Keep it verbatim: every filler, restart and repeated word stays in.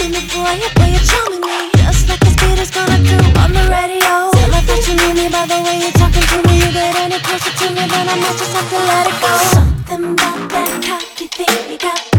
calling me, boy, boy, you're charming me. Just like the speed is gonna do on the radio. Tell me that you need me by the way you're talking to me. You get any closer to me, then I might just have to let it go. Something about that cocky thing you got